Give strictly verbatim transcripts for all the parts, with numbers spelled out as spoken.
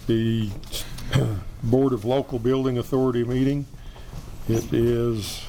the Board of Local Building Authority meeting. It is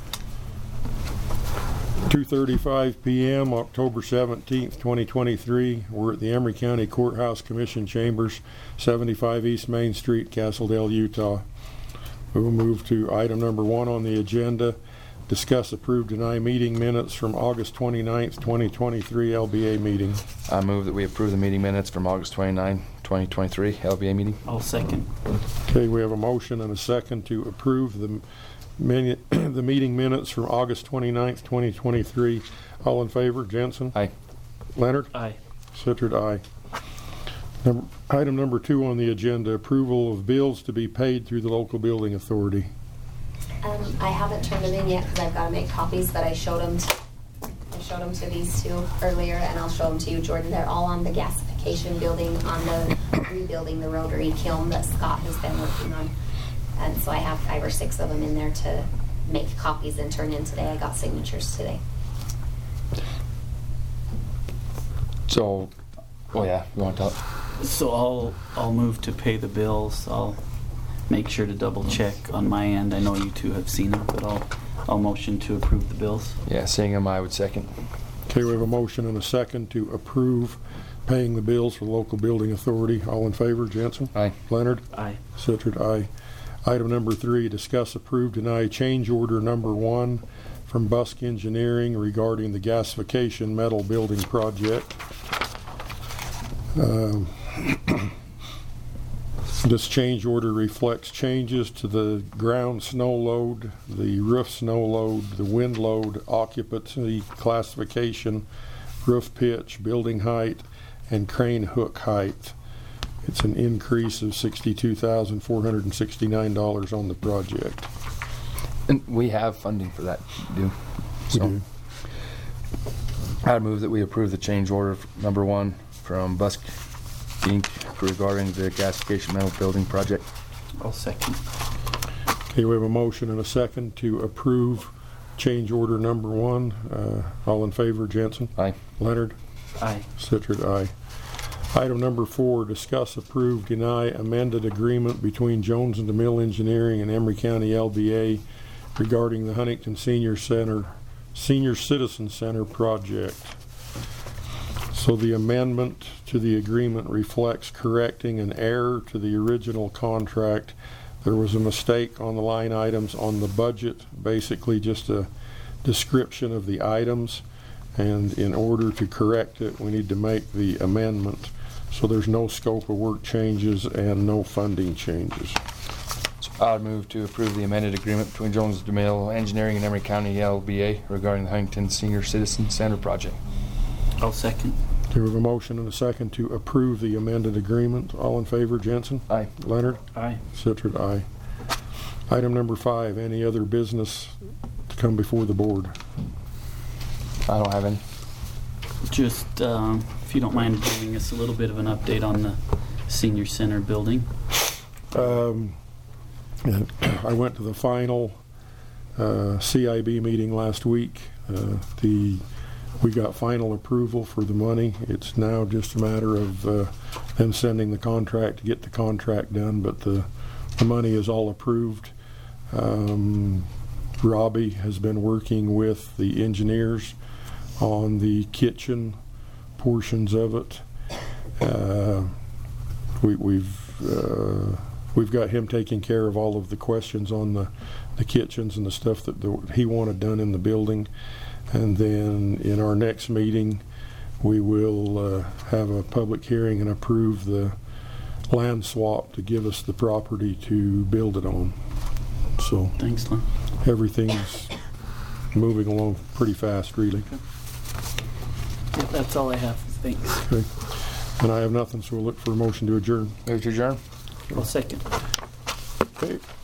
two thirty-five p m October seventeenth, twenty twenty-three. We're at the Emery County Courthouse Commission Chambers, seventy-five East Main Street, Castledale, Utah. We will move to item number one on the agenda. Discuss, approve, deny meeting minutes from August twenty-ninth, twenty twenty-three L B A meeting. I move that we approve the meeting minutes from August twenty-ninth, twenty twenty-three L B A meeting. I'll second. Okay, we have a motion and a second to approve the menu, the meeting minutes from August twenty-ninth, twenty twenty-three. All in favor? Jensen? Aye. Leonard? Aye. Sittard, aye. Number, item number two on the agenda, approval of bills to be paid through the local building authority. Um, I haven't turned them in yet because I've got to make copies, but I showed them to, I showed them to these two earlier, and I'll show them to you, Jordan. They're all on the gasification building, on the rebuilding the rotary kiln that Scott has been working on. And so I have five or six of them in there to make copies and turn in today. I got signatures today. So, oh yeah, you want to talk? So I'll I'll move to pay the bills. I'll make sure to double check on my end. I know you two have seen them, but I'll I'll motion to approve the bills. Yeah, seeing them, I would second. Okay, we have a motion and a second to approve paying the bills for the local building authority. All in favor? Jensen? Aye. Leonard? Aye. Sittard, aye. Item number three, discuss, approve, deny change order number one from Busk Engineering regarding the gasification metal building project. Um, this change order reflects changes to the ground snow load, the roof snow load, the wind load, occupancy classification, roof pitch, building height, and crane hook height. It's an increase of sixty-two thousand four hundred sixty-nine dollars on the project. And we have funding for that, do. So, We do. I move that we approve the change order number one from Busk Incorporated regarding the gasification metal building project. I'll second. Okay, we have a motion and a second to approve change order number one. Uh, all in favor? Jensen? Aye. Leonard? Aye. Sittard, aye. Item number four, discuss, approve, deny amended agreement between Jones and DeMille Engineering and Emery County L B A regarding the Huntington Senior Center, Senior Citizen Center project. So the amendment to the agreement reflects correcting an error to the original contract. There was a mistake on the line items on the budget, basically just a description of the items, and in order to correct it, we need to make the amendment. So there's no scope of work changes and no funding changes. So I would move to approve the amended agreement between Jones and DeMille Engineering and Emery County L B A regarding the Huntington Senior Citizen Center project. I'll second. Do we have a motion and a second to approve the amended agreement? All in favor? Jensen? Aye. Leonard? Aye. Sittard, aye. Item number five, any other business to come before the board? I don't have any. Just um, if you don't mind giving us a little bit of an update on the senior center building. Um, I went to the final uh, C I B meeting last week. Uh, the we got final approval for the money. It's now just a matter of uh, them sending the contract to get the contract done, but the, the money is all approved. Um, Robbie has been working with the engineers on the kitchen portions of it. Uh, we, we've uh, we've got him taking care of all of the questions on the, the kitchens and the stuff that the, he wanted done in the building. And then in our next meeting, we will uh, have a public hearing and approve the land swap to give us the property to build it on. So Thanks, Lon. everything's moving along pretty fast, really. Yeah, that's all I have. Thanks. Okay. And I have nothing, so we'll look for a motion to adjourn. Move to adjourn. I'll second. Okay.